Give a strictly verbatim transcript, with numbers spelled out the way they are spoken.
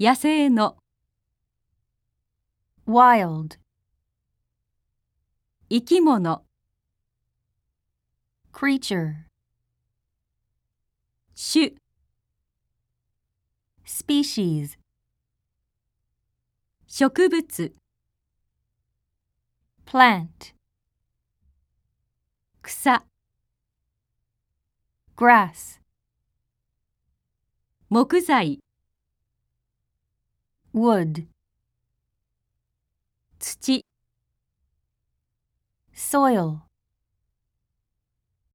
野生の wild, 生き物 creature, 種 species, 植物 plant, 草 grass, 木材 wood, 土 soil.